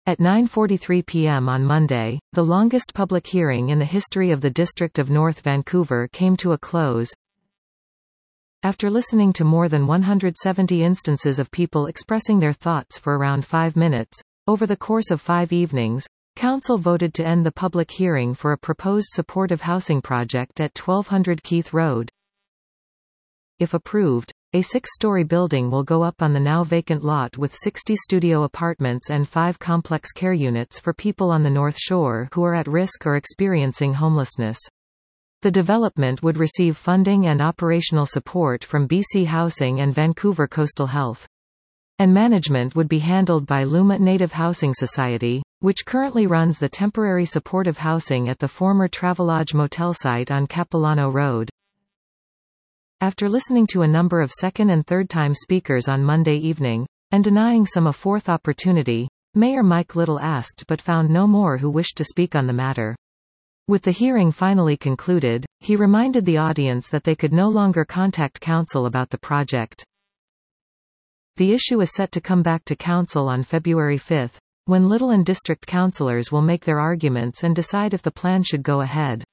At 9:43 p.m. on Monday, the longest public hearing in the history of the District of North Vancouver came to a close. After listening to more than 170 instances of people expressing their thoughts for around 5 minutes, over the course of 5 evenings, Council voted to end the public hearing for a proposed supportive housing project at 1200 Keith Road. If approved, a 6-story building will go up on the now vacant lot with 60 studio apartments and 5 complex care units for people on the North Shore who are at risk or experiencing homelessness. The development would receive funding and operational support from BC Housing and Vancouver Coastal Health. And management would be handled by Luma Native Housing Society, which currently runs the temporary supportive housing at the former Travelodge motel site on Capilano Road. After listening to a number of second- and third-time speakers on Monday evening, and denying some a fourth opportunity, Mayor Mike Little asked but found no more who wished to speak on the matter. With the hearing finally concluded, he reminded the audience that they could no longer contact Council about the project. The issue is set to come back to Council on February 5, when Little and District Councillors will make their arguments and decide if the plan should go ahead.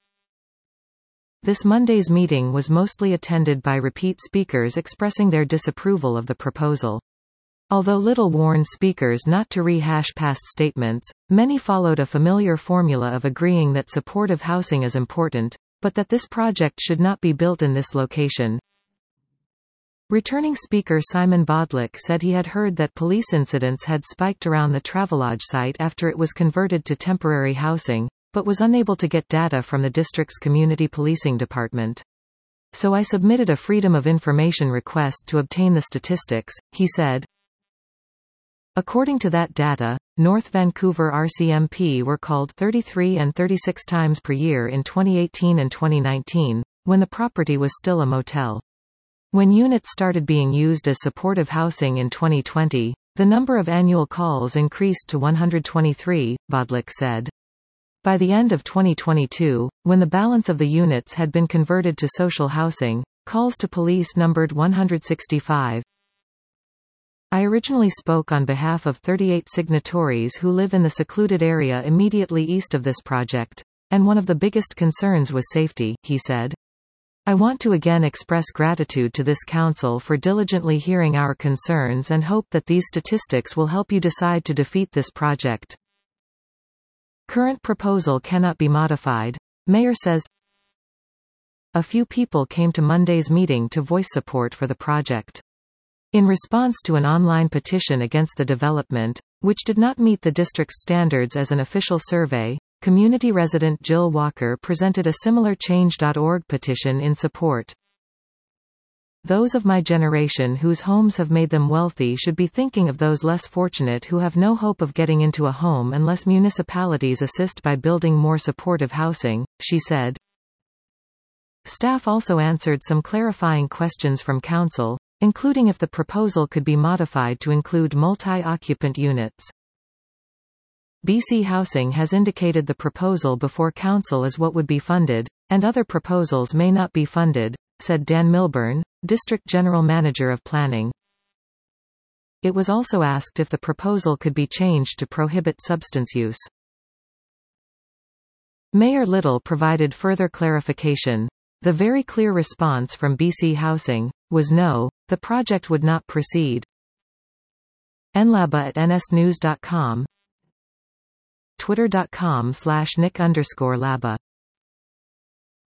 This Monday's meeting was mostly attended by repeat speakers expressing their disapproval of the proposal. Although Little warned speakers not to rehash past statements, many followed a familiar formula of agreeing that supportive housing is important, but that this project should not be built in this location. Returning speaker Simon Bodlick said he had heard that police incidents had spiked around the Travelodge site after it was converted to temporary housing, but was unable to get data from the district's community policing department. So I submitted a Freedom of Information request to obtain the statistics, he said. According to that data, North Vancouver RCMP were called 33 and 36 times per year in 2018 and 2019, when the property was still a motel. When units started being used as supportive housing in 2020, the number of annual calls increased to 123, Bodlick said. By the end of 2022, when the balance of the units had been converted to social housing, calls to police numbered 165. I originally spoke on behalf of 38 signatories who live in the secluded area immediately east of this project, and one of the biggest concerns was safety, he said. I want to again express gratitude to this council for diligently hearing our concerns and hope that these statistics will help you decide to defeat this project. Current proposal cannot be modified, Mayor says. A few people came to Monday's meeting to voice support for the project. In response to an online petition against the development, which did not meet the district's standards as an official survey, community resident Jill Walker presented a similar Change.org petition in support. Those of my generation whose homes have made them wealthy should be thinking of those less fortunate who have no hope of getting into a home unless municipalities assist by building more supportive housing, she said. Staff also answered some clarifying questions from Council, including if the proposal could be modified to include multi-occupant units. BC Housing has indicated the proposal before Council is what would be funded, and other proposals may not be funded, said Dan Milburn, District General Manager of Planning. It was also asked if the proposal could be changed to prohibit substance use. Mayor Little provided further clarification. The very clear response from BC Housing was no, the project would not proceed. nlaba@nsnews.com, twitter.com/nick_laba